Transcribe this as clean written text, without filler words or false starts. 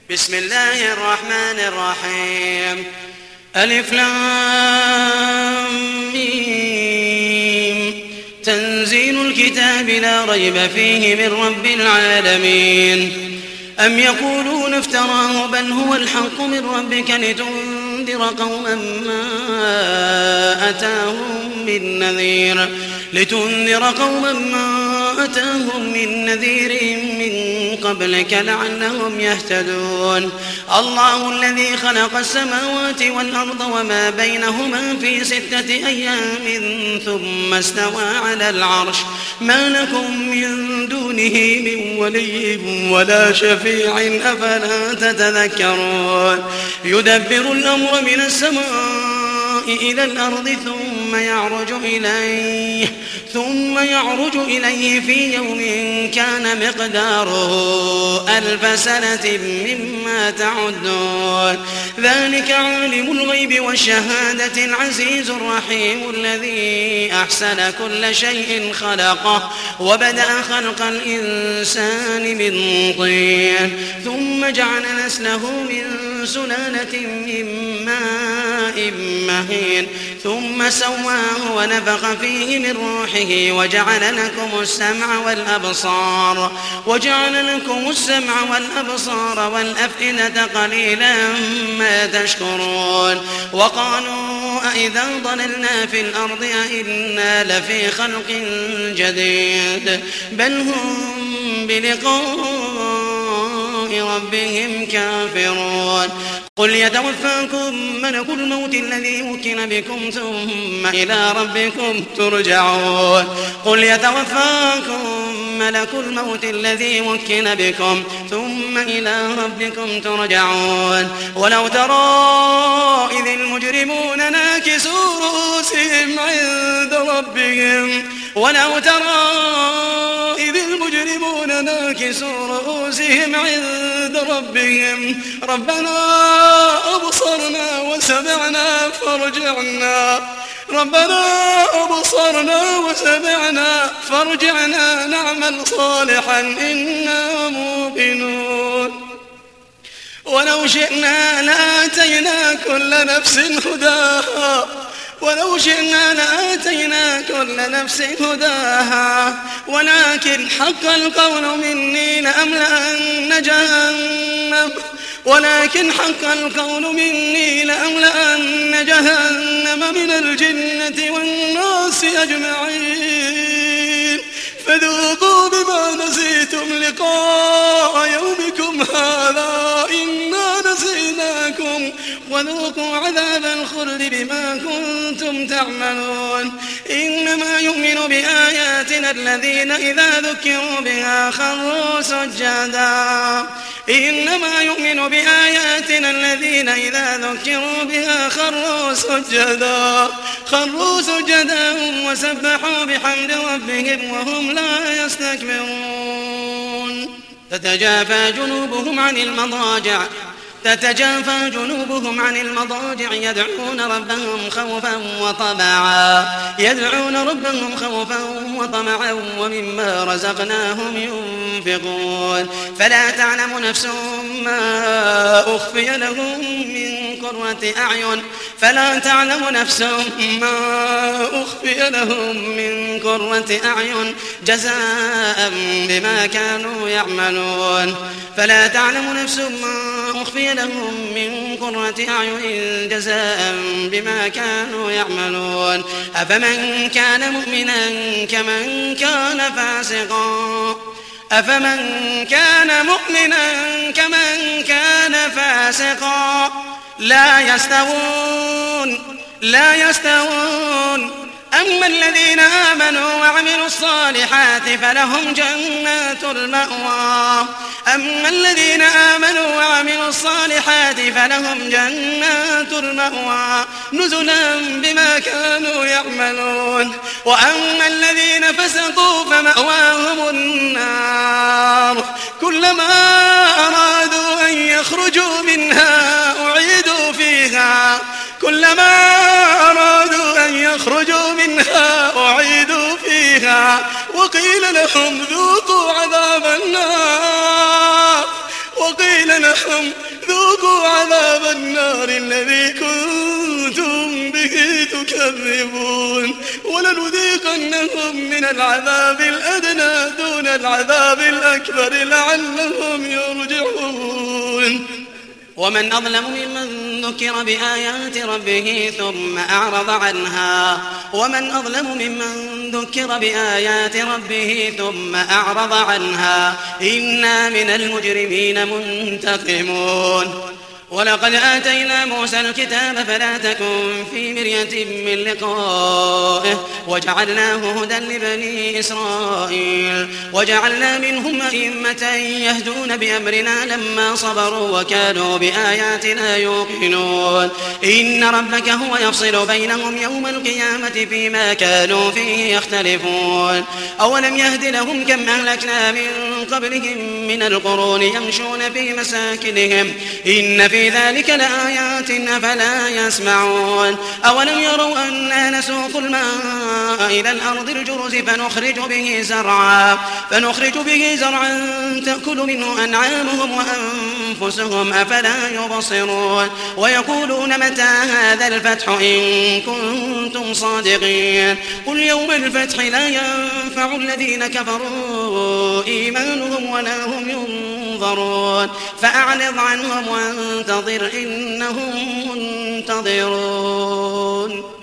بسم الله الرحمن الرحيم. ألف لام ميم. تنزيل الكتاب لا ريب فيه من رب العالمين. أم يقولون افتراه بل هو الحق من ربك لتنذر قوما ما أتاهم من نذير من قبلك لعلهم يهتدون. الله الذي خلق السماوات والأرض وما بينهما في 6 أيام ثم استوى على العرش ما لكم من دونه من ولي ولا شفيع أفلا تتذكرون. يدبر الأمر من السماء إلى الأرض ثم يعرج إليه في يوم كان مقداره 1000 سنة مما تعدون. ذلك عالم الغيب والشهادة العزيز الرحيم الذي أحسن كل شيء خلقه وبدأ خلق الإنسان من طين ثم جعل نسله من سلالة من ماء مهين ثم سواه ونفخ فيه من روحه وجعل لكم السمع والأبصار والأفئدة قليلا ما تشكرون. وقالوا أئذا ضللنا في الأرض أئنا لفي خلق جديد بل هم بلقاء ربهم كافرون. قل يتوفاكم ملك الموت الذي وكل بكم ثم إلى ربكم ترجعون. ولو ترى إذ المجرمون ناكسوا رؤوسهم عند ربهم ربنا أبصرنا وسمعنا فارجعنا نعمل صالحا إنا موقنون. ولو شئنا لآتينا كل نفس هداها ولكن حق القول مني لأملأن جهنم من الجنة والناس أجمعين. فذوقوا بما نسيتم لقاء يومكم هذا إنا نسيناكم وذوقوا عذاب الخلد بما كنتم تعملون. إنما يؤمن بآياتنا الذين إذا ذكروا بها خروا سجدا وسبحوا بحمد ربهم وهم لا يستكبرون. تتجافى جنوبهم عن المضاجع يدعون ربهم خوفا وطمعا ومما رزقناهم ينفقون. فلا تعلم نفس ما أخفي لهم من قرة أعين جزاء بما كانوا يعملون. أفمن كان مؤمنا كمن كان فاسقا لا يستوون. أما الذين آمنوا وعملوا الصالحات فلهم جنات المأوى نزلا بما كانوا يعملون. وأما الذين فسقوا فمأواهم النار كلما أرادوا أن يخرجوا منها أعيدوا فيها وقيل لهم ذوقوا وقيل لهم ذوقوا عذاب النار الذي كنتم به تكذبون ولنذيقنهم من العذاب الأدنى دون العذاب الأكبر لعلهم يرجعون. ومن أظلم ممن ذكر بآيات ربه ثم أعرض عنها إنا من المجرمين منتقمون. ولقد آتينا موسى الكتاب فلا تكن في مرية من لقائه وجعلناه هدى لبني إسرائيل وجعلنا منهم أئمة يهدون بأمرنا لما صبروا وكانوا بآياتنا يوقنون. إن ربك هو يفصل بينهم يوم القيامة فيما كانوا فيه يختلفون. أولم يهد لهم كم أهلكنا من قبلهم من القرون يمشون في مساكنهم إن في ذلك لآيات أفلا يسمعون. أولم يروا أنا نسوق الماء إلى الأرض الجرز فنخرج به زرعا تأكل منه أنعامهم وأنفسهم أفلا يبصرون. ويقولون متى هذا الفتح إن كنتم صادقين. قل يوم الفتح لا ينفع الذين كفروا إيمانهم ولا هم ينظرون. فأعرض عنهم وانتظر إنهم منتظرون.